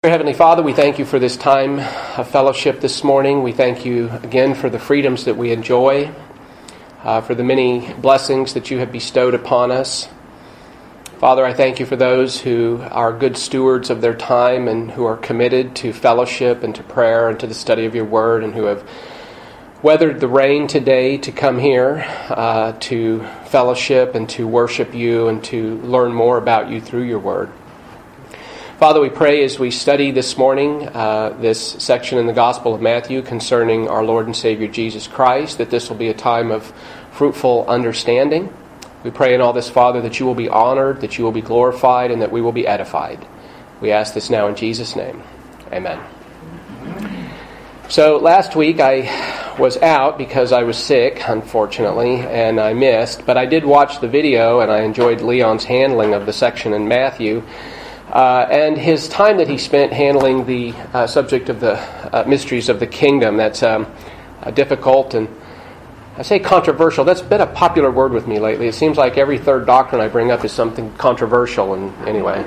Dear Heavenly Father, we thank you for this time of fellowship this morning. We thank you again for the freedoms that we enjoy, for the many blessings that you have bestowed upon us. Father, I thank you for those who are good stewards of their time and who are committed to fellowship and to prayer and to the study of your word, and who have weathered the rain today to come here to fellowship and to worship you and to learn more about you through your word. Father, we pray as we study this morning this section in the Gospel of Matthew concerning our Lord and Savior Jesus Christ, that this will be a time of fruitful understanding. We pray in all this, Father, that you will be honored, that you will be glorified, and that we will be edified. We ask this now in Jesus' name. Amen. So last week I was out because I was sick, unfortunately, and I missed, but I did watch the video and I enjoyed Leon's handling of the section in Matthew. And his time that he spent handling the subject of the mysteries of the kingdom. That's difficult and, I say controversial. That's been a popular word with me lately. It seems like every third doctrine I bring up is something controversial. And anyway,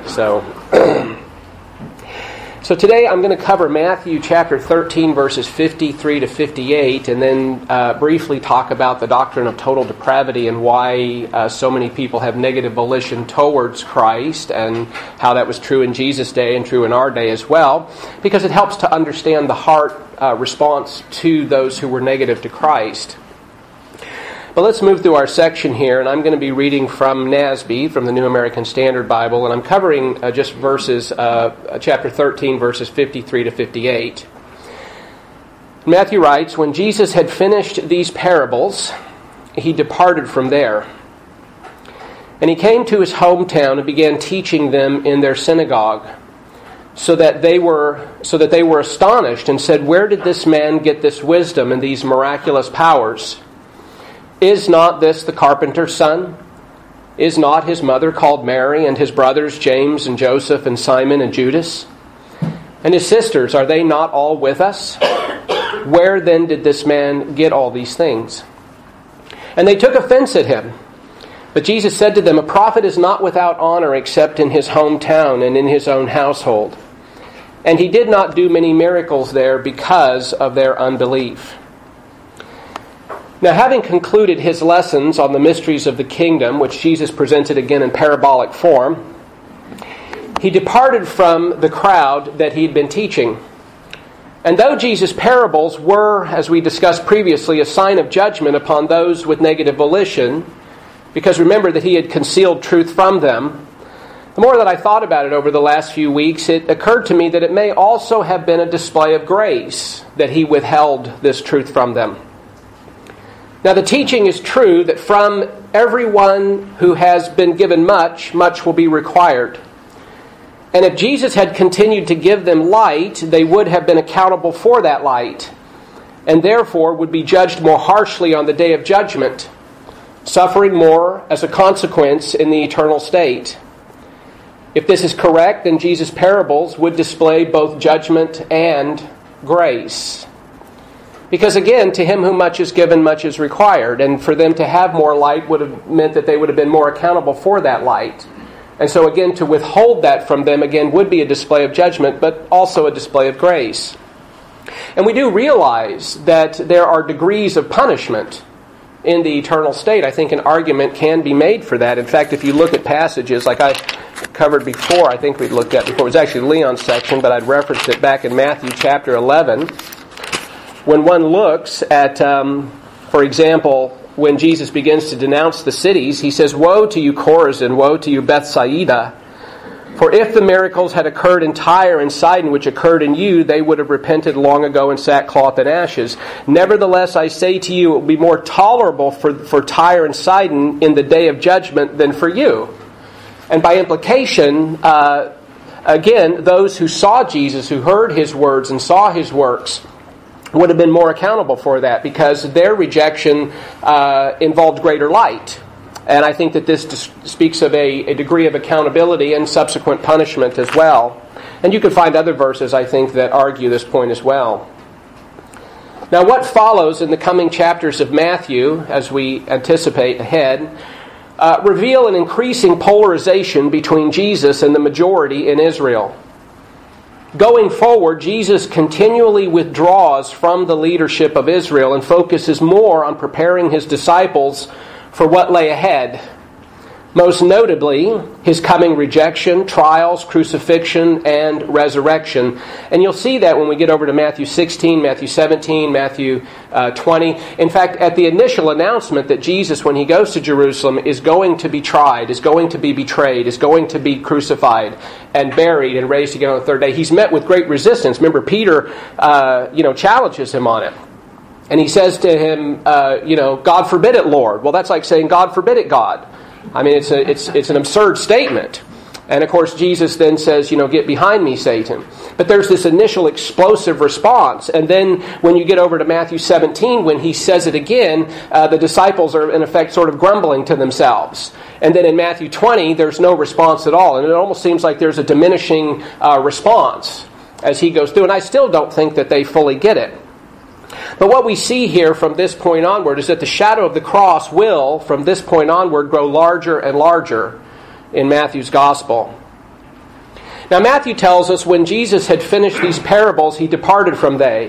So today I'm going to cover Matthew chapter 13, verses 53 to 58, and then briefly talk about the doctrine of total depravity and why so many people have negative volition towards Christ, and how that was true in Jesus' day and true in our day as well, because it helps to understand the heart response to those who were negative to Christ. But let's move through our section here, and I'm going to be reading from NASB, from the New American Standard Bible, and I'm covering just verses, chapter 13, verses 53 to 58. Matthew writes, "When Jesus had finished these parables, he departed from there. And he came to his hometown and began teaching them in their synagogue, so that they were astonished and said, 'Where did this man get this wisdom and these miraculous powers? Is not this the carpenter's son? Is not his mother called Mary, and his brothers James and Joseph and Simon and Judas? And his sisters, are they not all with us? Where then did this man get all these things?' And they took offense at him. But Jesus said to them, 'A prophet is not without honor except in his hometown and in his own household.' And he did not do many miracles there because of their unbelief." Now, having concluded his lessons on the mysteries of the kingdom, which Jesus presented again in parabolic form, he departed from the crowd that he'd been teaching. And though Jesus' parables were, as we discussed previously, a sign of judgment upon those with negative volition, because remember that he had concealed truth from them, the more that I thought about it over the last few weeks, it occurred to me that it may also have been a display of grace that he withheld this truth from them. Now, the teaching is true that from everyone who has been given much, much will be required. And if Jesus had continued to give them light, they would have been accountable for that light, and therefore would be judged more harshly on the day of judgment, suffering more as a consequence in the eternal state. If this is correct, then Jesus' parables would display both judgment and grace. Because again, to him whom much is given, much is required. And for them to have more light would have meant that they would have been more accountable for that light. And so again, to withhold that from them, again, would be a display of judgment, but also a display of grace. And we do realize that there are degrees of punishment in the eternal state. I think an argument can be made for that. In fact, if you look at passages like I covered before, I think we looked at before, it was actually Leon's section, but I'd referenced it back in Matthew chapter 11, when one looks at, for example, when Jesus begins to denounce the cities, he says, "Woe to you, Chorazin, woe to you, Bethsaida! For if the miracles had occurred in Tyre and Sidon, which occurred in you, they would have repented long ago in sackcloth and ashes. Nevertheless, I say to you, it will be more tolerable for Tyre and Sidon in the day of judgment than for you." And by implication, again, those who saw Jesus, who heard his words and saw his works, would have been more accountable for that, because their rejection involved greater light. And I think that this speaks of a degree of accountability and subsequent punishment as well. And you can find other verses, I think, that argue this point as well. Now, what follows in the coming chapters of Matthew, as we anticipate ahead, reveal an increasing polarization between Jesus and the majority in Israel. Going forward, Jesus continually withdraws from the leadership of Israel and focuses more on preparing his disciples for what lay ahead. Most notably, his coming rejection, trials, crucifixion, and resurrection. And you'll see that when we get over to Matthew 16, Matthew 17, Matthew 20. In fact, at the initial announcement that Jesus, when he goes to Jerusalem, is going to be tried, is going to be betrayed, is going to be crucified and buried and raised again on the third day, he's met with great resistance. Remember, Peter challenges him on it. And he says to him, God forbid it, Lord. Well, that's like saying, God forbid it, God. I mean, it's an absurd statement. And of course, Jesus then says, get behind me, Satan. But there's this initial explosive response. And then when you get over to Matthew 17, when he says it again, the disciples are in effect sort of grumbling to themselves. And then in Matthew 20, there's no response at all. And it almost seems like there's a diminishing response as he goes through. And I still don't think that they fully get it. But what we see here from this point onward is that the shadow of the cross will, from this point onward, grow larger and larger in Matthew's gospel. Now, Matthew tells us when Jesus had finished these parables, he departed from there.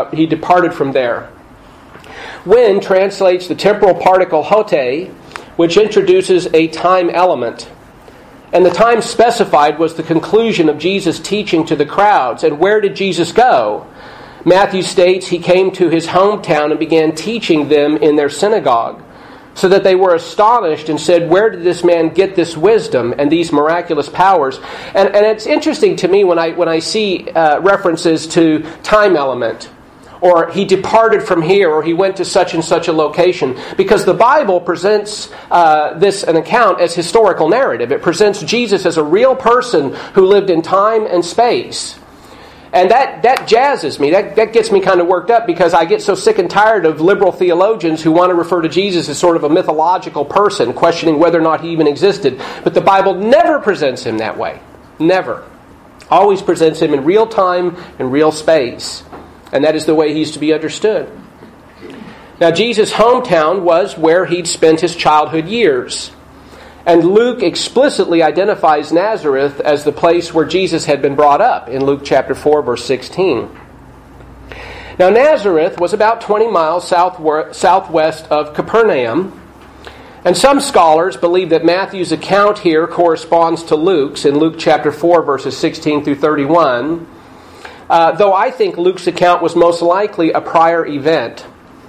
When translates the temporal particle hote, which introduces a time element. And the time specified was the conclusion of Jesus' teaching to the crowds. And where did Jesus go? Matthew states he came to his hometown and began teaching them in their synagogue, so that they were astonished and said, where did this man get this wisdom and these miraculous powers? And it's interesting to me when I see references to time element, or he departed from here, or he went to such and such a location, because the Bible presents an account as historical narrative. It presents Jesus as a real person who lived in time and space. And that jazzes me. That gets me kind of worked up, because I get so sick and tired of liberal theologians who want to refer to Jesus as sort of a mythological person, questioning whether or not he even existed. But the Bible never presents him that way. Never. Always presents him in real time and real space. And that is the way he's to be understood. Now, Jesus' hometown was where he'd spent his childhood years. And Luke explicitly identifies Nazareth as the place where Jesus had been brought up in Luke chapter 4, verse 16. Now, Nazareth was about 20 miles southwest of Capernaum. And some scholars believe that Matthew's account here corresponds to Luke's in Luke chapter 4, verses 16 through 31. Though I think Luke's account was most likely a prior event.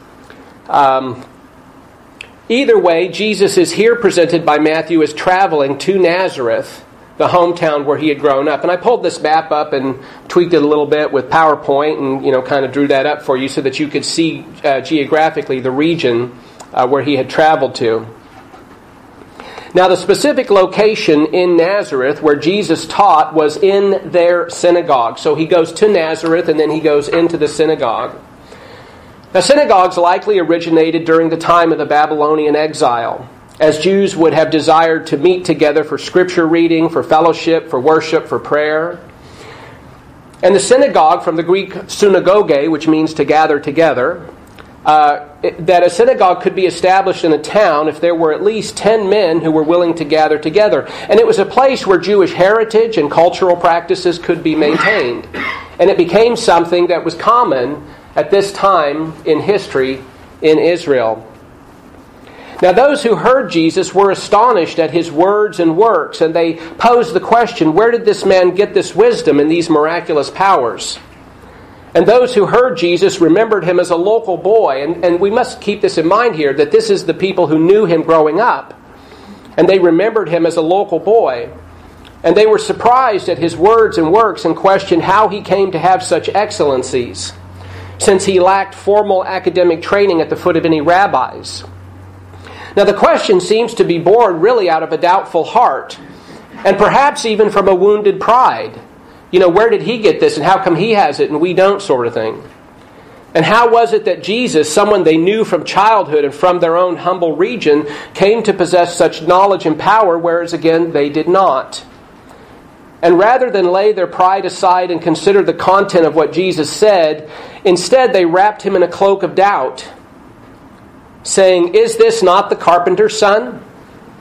Either way, Jesus is here presented by Matthew as traveling to Nazareth, the hometown where he had grown up. And I pulled this map up and tweaked it a little bit with PowerPoint and kind of drew that up for you so that you could see geographically the region where he had traveled to. Now, the specific location in Nazareth where Jesus taught was in their synagogue. So he goes to Nazareth and then he goes into the synagogue. Now, synagogues likely originated during the time of the Babylonian exile, as Jews would have desired to meet together for scripture reading, for fellowship, for worship, for prayer. And the synagogue, from the Greek synagoge, which means to gather together, that a synagogue could be established in a town if there were at least 10 men who were willing to gather together. And it was a place where Jewish heritage and cultural practices could be maintained. And it became something that was common at this time in history in Israel. Now, those who heard Jesus were astonished at his words and works, and they posed the question, where did this man get this wisdom and these miraculous powers? And those who heard Jesus remembered him as a local boy, and we must keep this in mind here, that this is the people who knew him growing up, and they remembered him as a local boy. And they were surprised at his words and works and questioned how he came to have such excellencies, since he lacked formal academic training at the foot of any rabbis. Now, the question seems to be born really out of a doubtful heart, and perhaps even from a wounded pride. Where did he get this, and how come he has it and we don't, sort of thing? And how was it that Jesus, someone they knew from childhood and from their own humble region, came to possess such knowledge and power, whereas again they did not? And rather than lay their pride aside and consider the content of what Jesus said, instead they wrapped him in a cloak of doubt, saying, "Is this not the carpenter's son?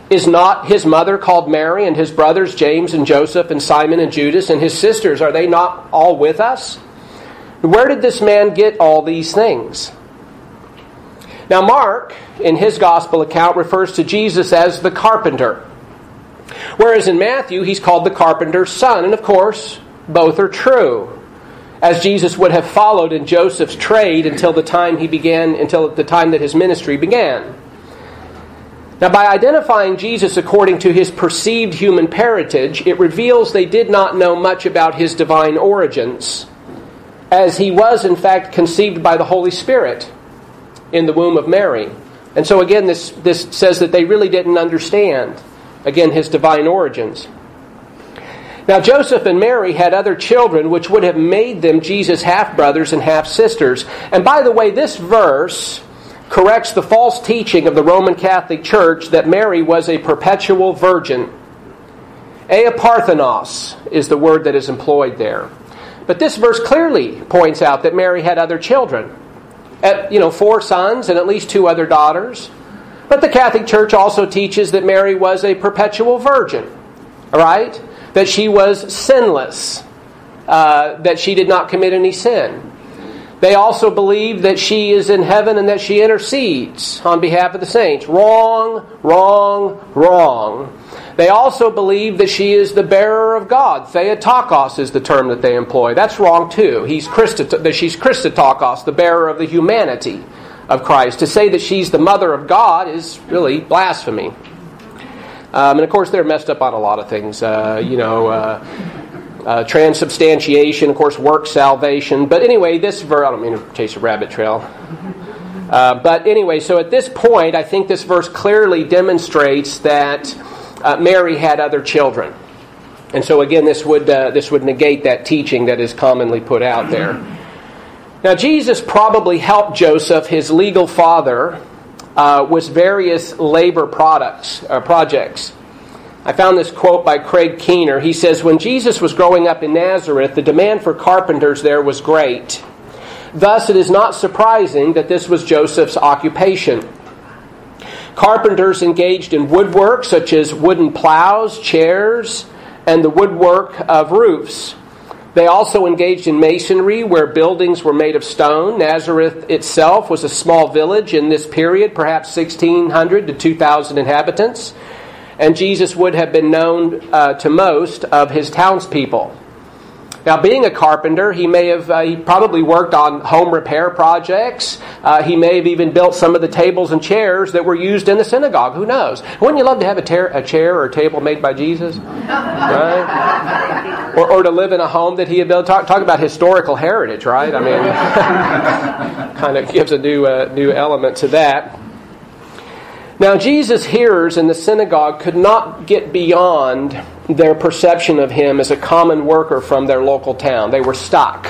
Is not his mother called Mary, and his brothers James and Joseph and Simon and Judas, and his sisters, are they not all with us? Where did this man get all these things? Now Mark, in his gospel account, refers to Jesus as the carpenter. Whereas in Matthew, he's called the carpenter's son. And of course, both are true, as Jesus would have followed in Joseph's trade until the time that his ministry began. Now, by identifying Jesus according to his perceived human parentage, it reveals they did not know much about his divine origins, as he was, in fact, conceived by the Holy Spirit in the womb of Mary. And so, again, this says that they really didn't understand, again, his divine origins. Now, Joseph and Mary had other children, which would have made them Jesus' half-brothers and half-sisters. And by the way, this verse corrects the false teaching of the Roman Catholic Church that Mary was a perpetual virgin. Eoparthenos is the word that is employed there. But this verse clearly points out that Mary had other children. 4 sons and at least 2 other daughters. But the Catholic Church also teaches that Mary was a perpetual virgin. All right? That she was sinless. That she did not commit any sin. They also believe that she is in heaven and that she intercedes on behalf of the saints. Wrong, wrong, wrong. They also believe that she is the bearer of God. Theotokos is the term that they employ. That's wrong too. That she's Christotokos, the bearer of the humanity of Christ. To say that she's the mother of God is really blasphemy. And of course they're messed up on a lot of things. Transubstantiation, of course, work salvation. But anyway, this verse, I don't mean to chase a rabbit trail. But anyway, so at this point, I think this verse clearly demonstrates that Mary had other children. And so again, this would negate that teaching that is commonly put out there. Now, Jesus probably helped Joseph, his legal father, with various labor projects. I found this quote by Craig Keener. He says, when Jesus was growing up in Nazareth, the demand for carpenters there was great. Thus, it is not surprising that this was Joseph's occupation. Carpenters engaged in woodwork, such as wooden plows, chairs, and the woodwork of roofs. They also engaged in masonry, where buildings were made of stone. Nazareth itself was a small village in this period, perhaps 1,600 to 2,000 inhabitants. And Jesus would have been known to most of his townspeople. Now, being a carpenter, he probably worked on home repair projects. He may have even built some of the tables and chairs that were used in the synagogue. Who knows? Wouldn't you love to have a chair or a table made by Jesus? Right? Or to live in a home that he had built. Talk about historical heritage, right? I mean, kind of gives a new element to that. Now, Jesus' hearers in the synagogue could not get beyond their perception of him as a common worker from their local town. They were stuck.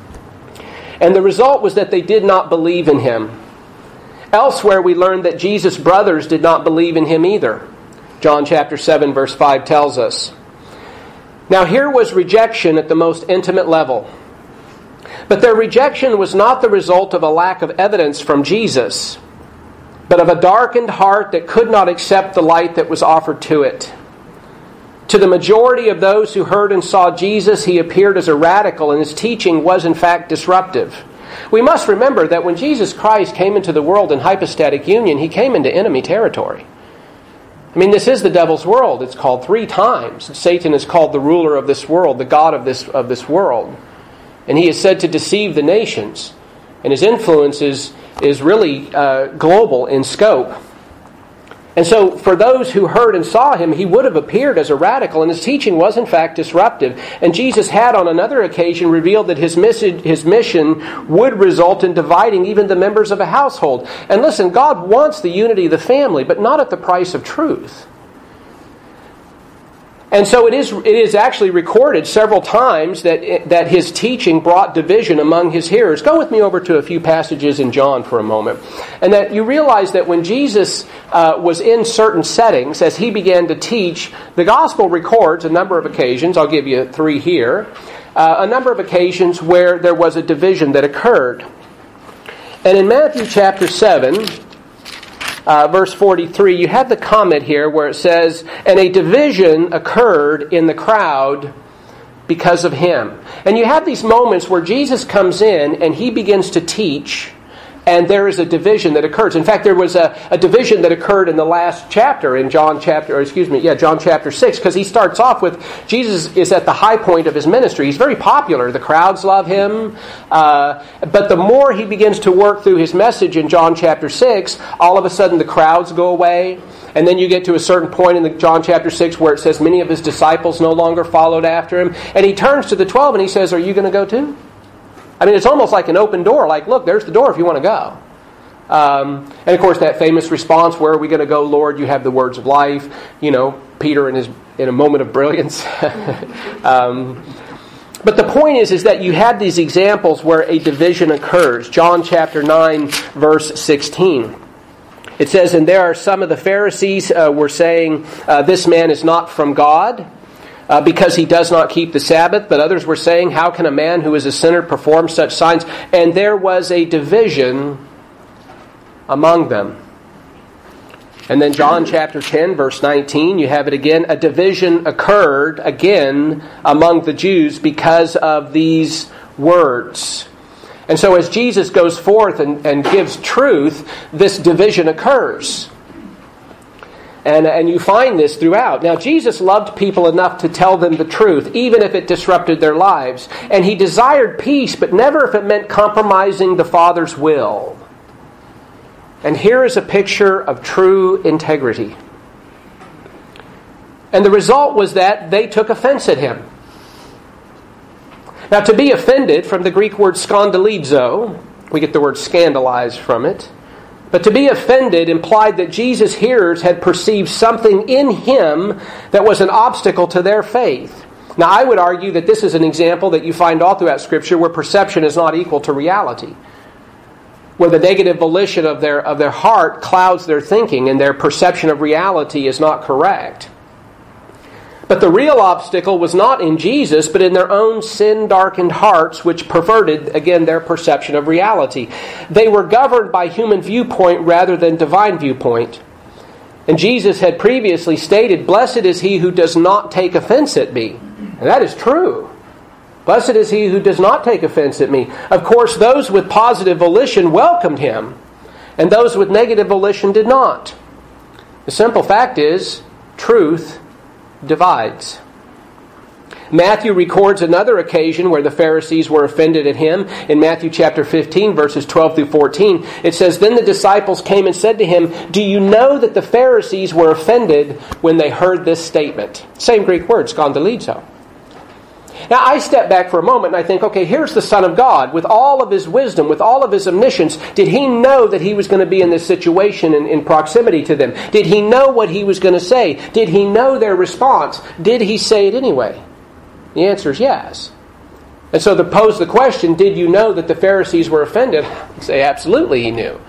And the result was that they did not believe in him. Elsewhere, we learn that Jesus' brothers did not believe in him either. John chapter 7, verse 5 tells us. Now, here was rejection at the most intimate level. But their rejection was not the result of a lack of evidence from Jesus, but of a darkened heart that could not accept the light that was offered to it. To the majority of those who heard and saw Jesus, he appeared as a radical, and his teaching was in fact disruptive. We must remember that when Jesus Christ came into the world in hypostatic union, he came into enemy territory. I mean, this is the devil's world. It's called 3 times. Satan is called the ruler of this world, the god of this world. And he is said to deceive the nations. And his influence is really global in scope. And so for those who heard and saw him, he would have appeared as a radical, and his teaching was in fact disruptive. And Jesus had on another occasion revealed that his mission would result in dividing even the members of a household. And listen, God wants the unity of the family, but not at the price of truth. And so it is actually recorded several times that his teaching brought division among his hearers. Go with me over to a few passages in John for a moment. And that you realize that when Jesus was in certain settings, as he began to teach, the gospel records a number of occasions, I'll give you 3 here, a number of occasions where there was a division that occurred. And in Matthew chapter 7, verse 43, you have the comment here where it says, "And a division occurred in the crowd because of him." And you have these moments where Jesus comes in and he begins to teach, and there is a division that occurs. In fact, there was a division that occurred in the last chapter, in John chapter 6, because he starts off with, Jesus is at the high point of his ministry. He's very popular. The crowds love him. But the more he begins to work through his message in John chapter 6, all of a sudden the crowds go away. And then you get to a certain point in John chapter 6 where it says many of his disciples no longer followed after him. And he turns to the 12 and he says, "Are you going to go too?" I mean, it's almost like an open door. Like, look, there's the door if you want to go. And of course, that famous response, "Where are we going to go, Lord? You have the words of life." You know, Peter in a moment of brilliance. But the point is that you have these examples where a division occurs. John chapter 9, verse 16. It says, "And there are some of the Pharisees were saying, 'This man is not from God, because he does not keep the Sabbath.' But others were saying, 'How can a man who is a sinner perform such signs?' And there was a division among them." And then John chapter 10, verse 19, you have it again. "A division occurred again among the Jews because of these words." And so as Jesus goes forth and gives truth, this division occurs. And you find this throughout. Now, Jesus loved people enough to tell them the truth, even if it disrupted their lives. And he desired peace, but never if it meant compromising the Father's will. And here is a picture of true integrity. And the result was that they took offense at him. Now, to be offended, from the Greek word skandalizo, we get the word scandalize from it. But to be offended implied that Jesus' hearers had perceived something in him that was an obstacle to their faith. Now, I would argue that this is an example that you find all throughout Scripture where perception is not equal to reality. Where the negative volition of their heart clouds their thinking and their perception of reality is not correct. But the real obstacle was not in Jesus, but in their own sin-darkened hearts, which perverted, again, their perception of reality. They were governed by human viewpoint rather than divine viewpoint. And Jesus had previously stated, "Blessed is he who does not take offense at me." And that is true. Blessed is he who does not take offense at me. Of course, those with positive volition welcomed him, and those with negative volition did not. The simple fact is, truth divides. Matthew records another occasion where the Pharisees were offended at him. In Matthew chapter 15, verses 12 through 14, it says, "Then the disciples came and said to him, 'Do you know that the Pharisees were offended when they heard this statement?'" Same Greek word, skandalizo. Now, I step back for a moment and I think, okay, here's the Son of God. With all of his wisdom, with all of his omniscience, did he know that he was going to be in this situation in proximity to them? Did he know what he was going to say? Did he know their response? Did he say it anyway? The answer is yes. And so to pose the question, did you know that the Pharisees were offended? I say, absolutely he knew.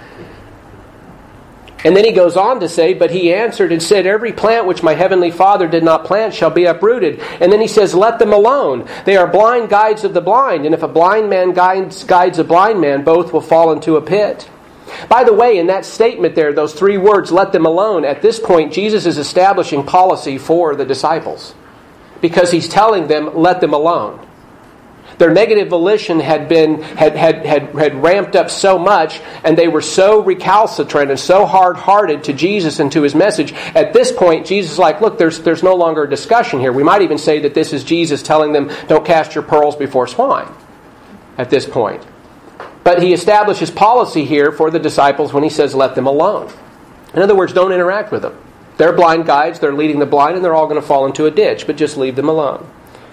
And then he goes on to say, "But he answered and said, 'Every plant which my heavenly Father did not plant shall be uprooted.' And then he says, 'Let them alone. They are blind guides of the blind. And if a blind man guides a blind man, both will fall into a pit.'" By the way, in that statement there, those three words, "let them alone," at this point, Jesus is establishing policy for the disciples. Because he's telling them, let them alone. Their negative volition had ramped up so much, and they were so recalcitrant and so hard-hearted to Jesus and to his message. At this point, Jesus is like, look, there's no longer a discussion here. We might even say that this is Jesus telling them, don't cast your pearls before swine at this point. But he establishes policy here for the disciples when he says, let them alone. In other words, don't interact with them. They're blind guides, they're leading the blind, and they're all going to fall into a ditch, but just leave them alone.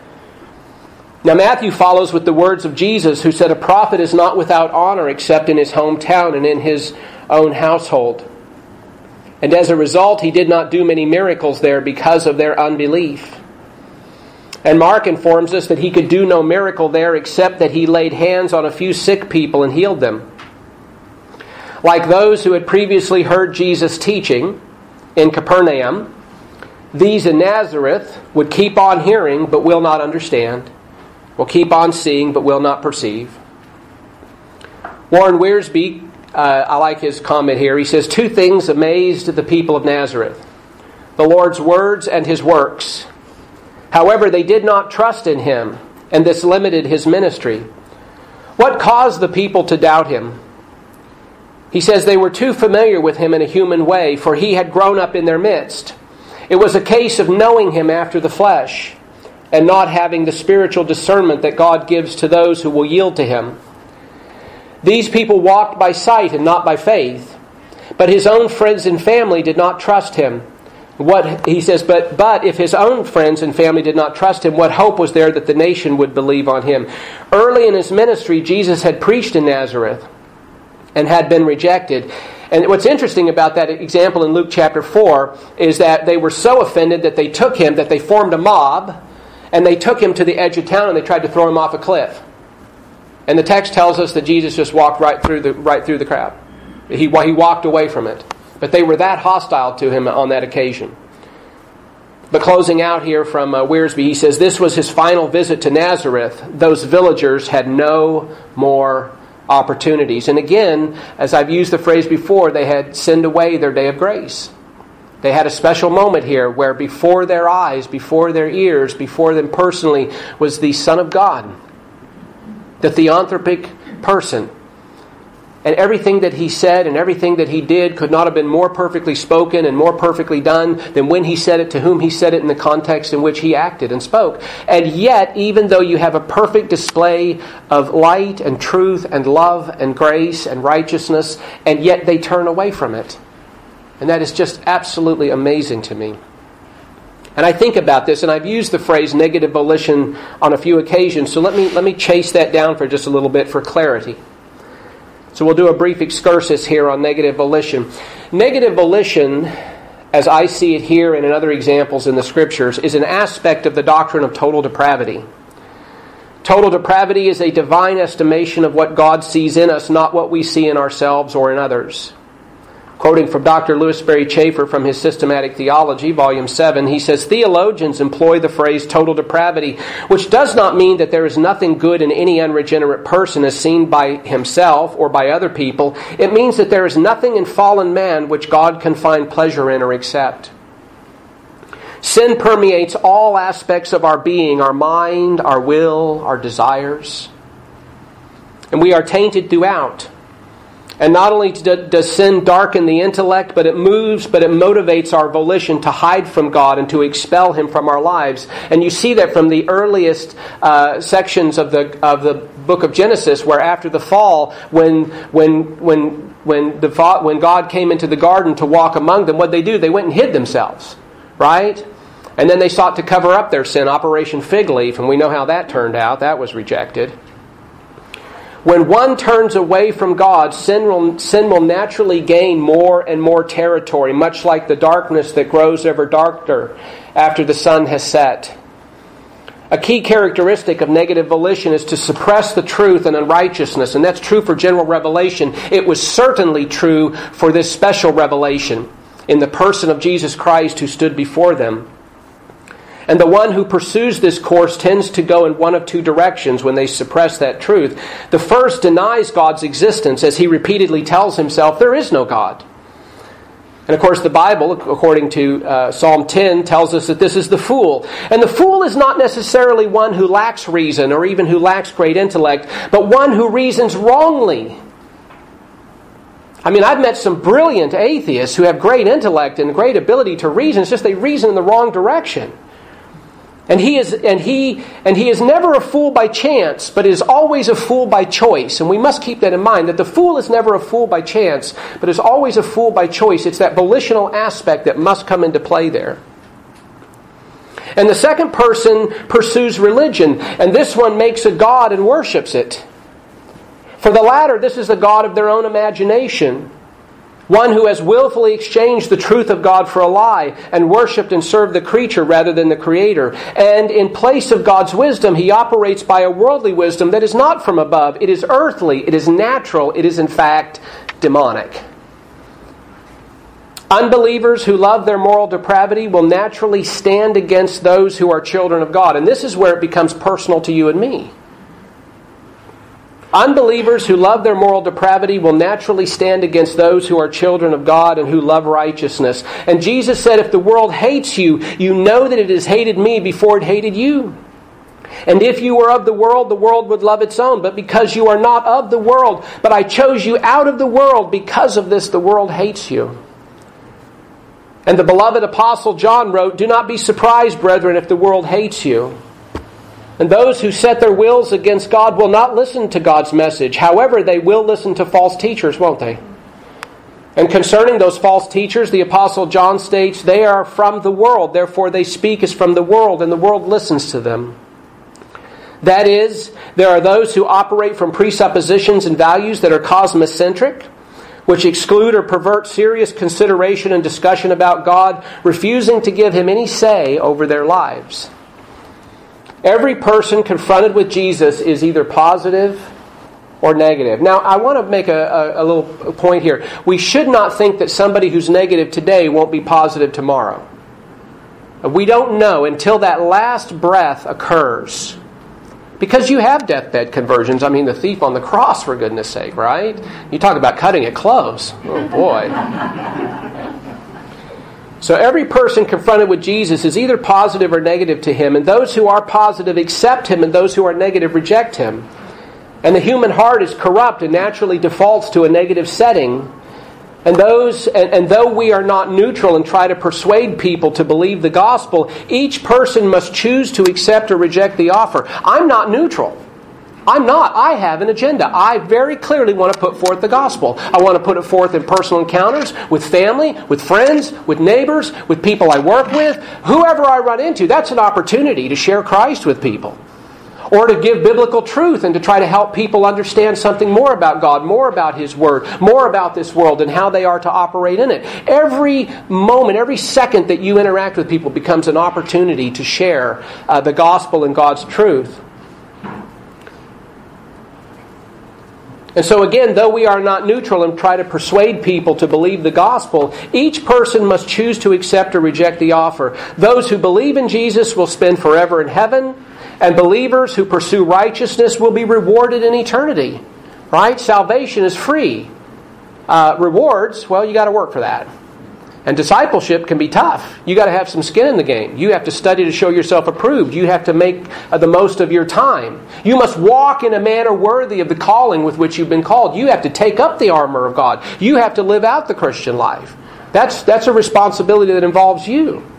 Now Matthew follows with the words of Jesus, who said, "A prophet is not without honor except in his hometown and in his own household." And as a result, he did not do many miracles there because of their unbelief. And Mark informs us that he could do no miracle there except that he laid hands on a few sick people and healed them. Like those who had previously heard Jesus teaching in Capernaum, these in Nazareth would keep on hearing but will not understand, will keep on seeing but will not perceive. Warren Wiersbe I like his comment here. He says, 2 things amazed the people of Nazareth: the Lord's words and his works. However, they did not trust in him, and this limited his ministry. What caused the people to doubt him? He says they were too familiar with him in a human way, for he had grown up in their midst. It was a case of knowing him after the flesh, and not having the spiritual discernment that God gives to those who will yield to him. These people walked by sight and not by faith, but his own friends and family did not trust him. He says, but if his own friends and family did not trust him, what hope was there that the nation would believe on him? Early in his ministry, Jesus had preached in Nazareth and had been rejected. And what's interesting about that example in Luke chapter 4 is that they were so offended that they took him, that they formed a mob, and they took him to the edge of town and they tried to throw him off a cliff. And the text tells us that Jesus just walked right through the crowd. He walked away from it. But they were that hostile to him on that occasion. But closing out here from Wiersbe, he says, this was his final visit to Nazareth. Those villagers had no more opportunities. And again, as I've used the phrase before, they had sinned away their day of grace. They had a special moment here where before their eyes, before their ears, before them personally was the Son of God, the theanthropic person. And everything that he said and everything that he did could not have been more perfectly spoken and more perfectly done than when he said it, to whom he said it, in the context in which he acted and spoke. And yet, even though you have a perfect display of light and truth and love and grace and righteousness, and yet they turn away from it. And that is just absolutely amazing to me. And I think about this, and I've used the phrase negative volition on a few occasions, so let me chase that down for just a little bit for clarity. So we'll do a brief excursus here on negative volition. Negative volition, as I see it here and in other examples in the Scriptures, is an aspect of the doctrine of total depravity. Total depravity is a divine estimation of what God sees in us, not what we see in ourselves or in others. Quoting from Dr. Louis Sperry Chafer from his Systematic Theology, Volume 7, he says, theologians employ the phrase total depravity, which does not mean that there is nothing good in any unregenerate person as seen by himself or by other people. It means that there is nothing in fallen man which God can find pleasure in or accept. Sin permeates all aspects of our being, our mind, our will, our desires. And we are tainted throughout. And not only does sin darken the intellect, but it motivates our volition to hide from God and to expel Him from our lives. And you see that from the earliest sections of the book of Genesis, where after the fall, when God came into the garden to walk among them, what did they do? They went and hid themselves, right? And then they sought to cover up their sin, Operation Fig Leaf, and we know how that turned out. That was rejected. When one turns away from God, sin will naturally gain more and more territory, much like the darkness that grows ever darker after the sun has set. A key characteristic of negative volition is to suppress the truth and unrighteousness, and that's true for general revelation. It was certainly true for this special revelation in the person of Jesus Christ who stood before them. And the one who pursues this course tends to go in one of two directions when they suppress that truth. The first denies God's existence as he repeatedly tells himself there is no God. And of course the Bible, according to Psalm 10, tells us that this is the fool. And the fool is not necessarily one who lacks reason or even who lacks great intellect, but one who reasons wrongly. I mean, I've met some brilliant atheists who have great intellect and great ability to reason. It's just they reason in the wrong direction. And he is never a fool by chance, but is always a fool by choice. And we must keep that in mind, that the fool is never a fool by chance, but is always a fool by choice. It's that volitional aspect that must come into play there. And the second person pursues religion, and this one makes a god and worships it. For the latter, this is the god of their own imagination. One who has willfully exchanged the truth of God for a lie and worshipped and served the creature rather than the Creator. And in place of God's wisdom, he operates by a worldly wisdom that is not from above. It is earthly. It is natural. It is in fact demonic. Unbelievers who love their moral depravity will naturally stand against those who are children of God. And this is where it becomes personal to you and me. Unbelievers who love their moral depravity will naturally stand against those who are children of God and who love righteousness. And Jesus said, if the world hates you, you know that it has hated me before it hated you. And if you were of the world would love its own. But because you are not of the world, but I chose you out of the world, because of this the world hates you. And the beloved Apostle John wrote, do not be surprised, brethren, if the world hates you. And those who set their wills against God will not listen to God's message. However, they will listen to false teachers, won't they? And concerning those false teachers, the Apostle John states, they are from the world, therefore they speak as from the world, and the world listens to them. That is, there are those who operate from presuppositions and values that are cosmocentric, which exclude or pervert serious consideration and discussion about God, refusing to give Him any say over their lives. Every person confronted with Jesus is either positive or negative. Now, I want to make a little point here. We should not think that somebody who's negative today won't be positive tomorrow. We don't know until that last breath occurs. Because you have deathbed conversions. I mean, the thief on the cross, for goodness sake, right? You talk about cutting it close. Oh, boy. So every person confronted with Jesus is either positive or negative to Him. And those who are positive accept Him, and those who are negative reject Him. And the human heart is corrupt and naturally defaults to a negative setting. And though we are not neutral and try to persuade people to believe the gospel, each person must choose to accept or reject the offer. I'm not neutral. I'm not. I have an agenda. I very clearly want to put forth the gospel. I want to put it forth in personal encounters with family, with friends, with neighbors, with people I work with. Whoever I run into, that's an opportunity to share Christ with people. Or to give biblical truth and to try to help people understand something more about God, more about His Word, more about this world and how they are to operate in it. Every moment, every second that you interact with people becomes an opportunity to share the gospel and God's truth. And so again, though we are not neutral and try to persuade people to believe the gospel, each person must choose to accept or reject the offer. Those who believe in Jesus will spend forever in heaven, and believers who pursue righteousness will be rewarded in eternity. Right? Salvation is free. Rewards, well, you got to work for that. And discipleship can be tough. You got to have some skin in the game. You have to study to show yourself approved. You have to make the most of your time. You must walk in a manner worthy of the calling with which you've been called. You have to take up the armor of God. You have to live out the Christian life. That's a responsibility that involves you.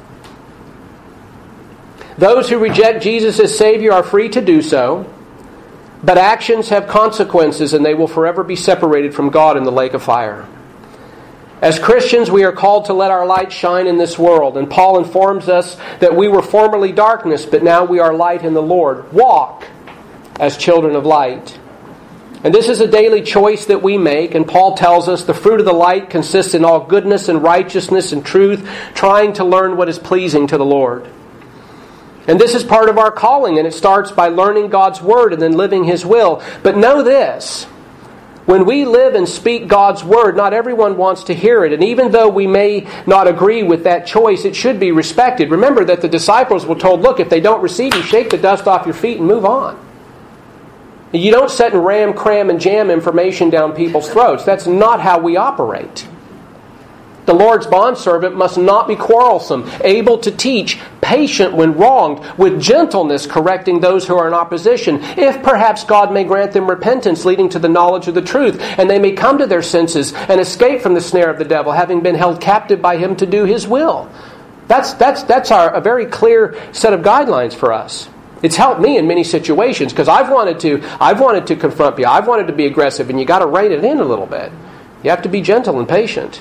Those who reject Jesus as Savior are free to do so, but actions have consequences and they will forever be separated from God in the lake of fire. As Christians, we are called to let our light shine in this world. And Paul informs us that we were formerly darkness, but now we are light in the Lord. Walk as children of light. And this is a daily choice that we make. And Paul tells us the fruit of the light consists in all goodness and righteousness and truth, trying to learn what is pleasing to the Lord. And this is part of our calling, and it starts by learning God's Word and then living His will. But know this. When we live and speak God's Word, not everyone wants to hear it. And even though we may not agree with that choice, it should be respected. Remember that the disciples were told, look, if they don't receive you, shake the dust off your feet and move on. You don't sit and ram, cram, and jam information down people's throats. That's not how we operate. The Lord's bondservant must not be quarrelsome, able to teach, patient when wronged, with gentleness correcting those who are in opposition, if perhaps God may grant them repentance leading to the knowledge of the truth, and they may come to their senses and escape from the snare of the devil, having been held captive by him to do his will. That's a very clear set of guidelines for us. It's helped me in many situations because I've wanted to confront you. I've wanted to be aggressive, and you got to rein it in a little bit. You have to be gentle and patient.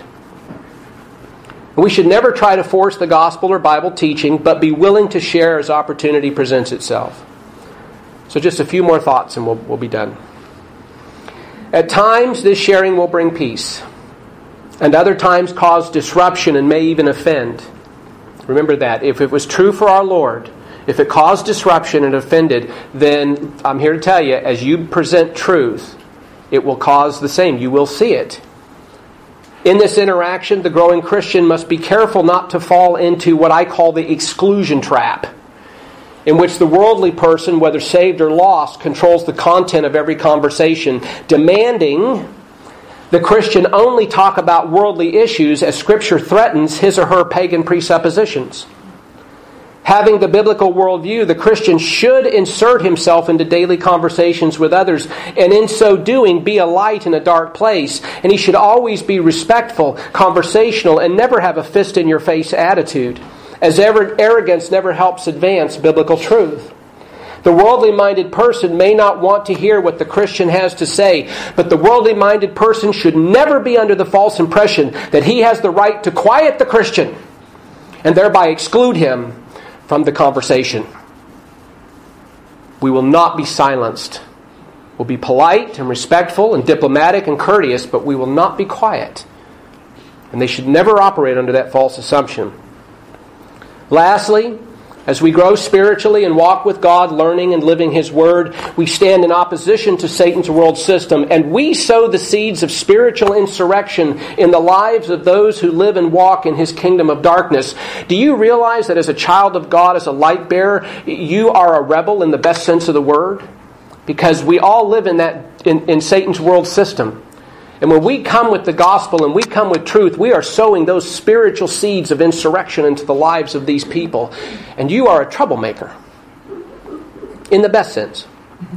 We should never try to force the gospel or Bible teaching, but be willing to share as opportunity presents itself. So just a few more thoughts and we'll be done. At times, this sharing will bring peace, and other times cause disruption and may even offend. Remember that. If it was true for our Lord, if it caused disruption and offended, then I'm here to tell you, as you present truth, it will cause the same. You will see it. In this interaction, the growing Christian must be careful not to fall into what I call the exclusion trap. in which the worldly person, whether saved or lost, controls the content of every conversation, demanding the Christian only talk about worldly issues as Scripture threatens his or her pagan presuppositions. Having the biblical worldview, the Christian should insert himself into daily conversations with others, and in so doing be a light in a dark place. And he should always be respectful, conversational, and never have a fist-in-your-face attitude, as arrogance never helps advance biblical truth. The worldly-minded person may not want to hear what the Christian has to say, but the worldly-minded person should never be under the false impression that he has the right to quiet the Christian and thereby exclude him from the conversation. We will not be silenced. We'll be polite and respectful and diplomatic and courteous, but we will not be quiet. And they should never operate under that false assumption. Lastly, as we grow spiritually and walk with God, learning and living His Word, we stand in opposition to Satan's world system, and we sow the seeds of spiritual insurrection in the lives of those who live and walk in His kingdom of darkness. Do you realize that as a child of God, as a light bearer, you are a rebel in the best sense of the word? Because we all live in Satan's world system. And when we come with the gospel and we come with truth, we are sowing those spiritual seeds of insurrection into the lives of these people. And you are a troublemaker. In the best sense.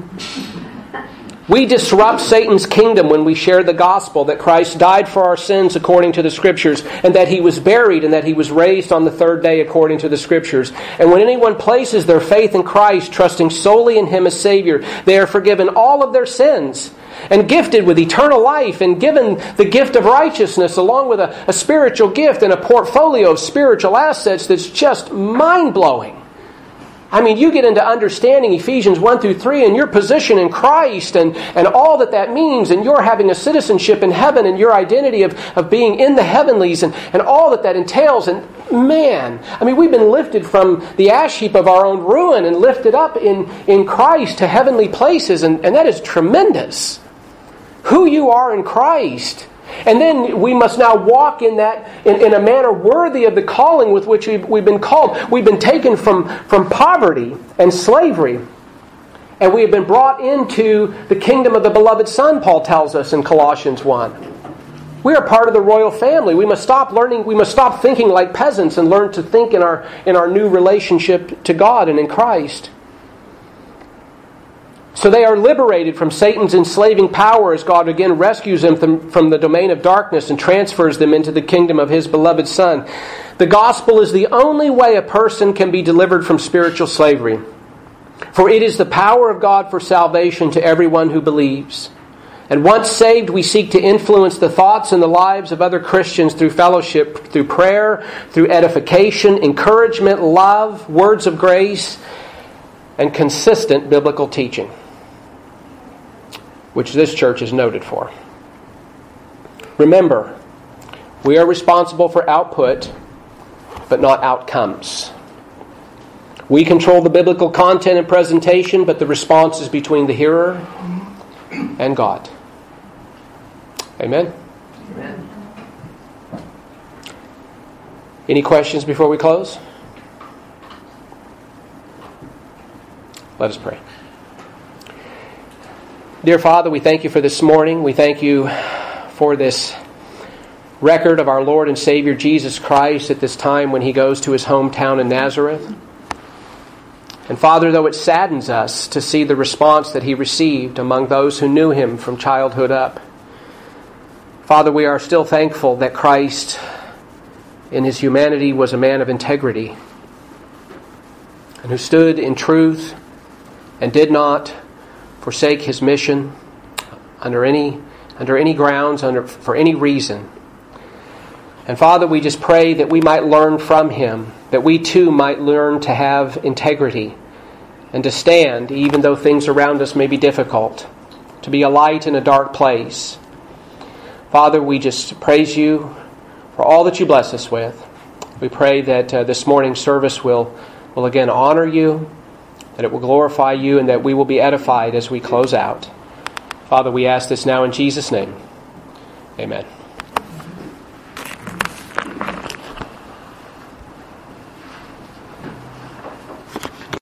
We disrupt Satan's kingdom when we share the gospel that Christ died for our sins according to the Scriptures, and that He was buried and that He was raised on the third day according to the Scriptures. And when anyone places their faith in Christ, trusting solely in Him as Savior, they are forgiven all of their sins and gifted with eternal life and given the gift of righteousness along with a spiritual gift and a portfolio of spiritual assets that's just mind-blowing. I mean, you get into understanding Ephesians 1 through 3 and your position in Christ and all that means, and your having a citizenship in heaven and your identity of being in the heavenlies and all that entails. And man, I mean, we've been lifted from the ash heap of our own ruin and lifted up in Christ to heavenly places, and that is tremendous. Who you are in Christ. And then we must now walk in that in a manner worthy of the calling with which we've been called. We've been taken from poverty and slavery, and we have been brought into the kingdom of the beloved Son, Paul tells us in Colossians 1. We are part of the royal family. We must stop thinking like peasants and learn to think in our new relationship to God and in Christ. So they are liberated from Satan's enslaving power as God again rescues them from the domain of darkness and transfers them into the kingdom of His beloved Son. The gospel is the only way a person can be delivered from spiritual slavery. For it is the power of God for salvation to everyone who believes. And once saved, we seek to influence the thoughts and the lives of other Christians through fellowship, through prayer, through edification, encouragement, love, words of grace, and consistent biblical teaching, which this church is noted for. Remember, we are responsible for output, but not outcomes. We control the biblical content and presentation, but the response is between the hearer and God. Amen? Amen. Any questions before we close? Let us pray. Dear Father, we thank You for this morning. We thank You for this record of our Lord and Savior Jesus Christ at this time when He goes to His hometown in Nazareth. And Father, though it saddens us to see the response that He received among those who knew Him from childhood up, Father, we are still thankful that Christ in His humanity was a man of integrity and who stood in truth and did not forsake His mission under any grounds, for any reason. And Father, we just pray that we might learn from Him, that we too might learn to have integrity and to stand, even though things around us may be difficult, to be a light in a dark place. Father, we just praise You for all that You bless us with. We pray that this morning's service will again honor You, that it will glorify You, and that we will be edified as we close out. Father, we ask this now in Jesus' name. Amen.